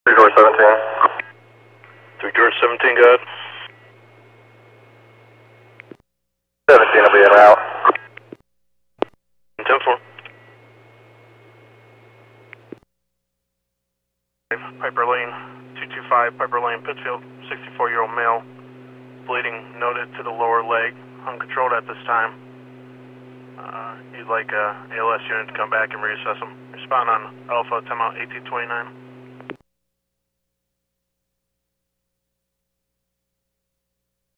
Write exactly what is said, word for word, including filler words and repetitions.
three door seventeen. three door seventeen, go ahead. seventeen will be en route. ten four. Piper Lane, two two five, Piper Lane, Pittsfield, sixty-four year old male. Bleeding noted to the lower leg, uncontrolled at this time. Uh, you'd like a A L S unit to come back and reassess him. Respond on Alpha, timeout eighteen twenty-nine.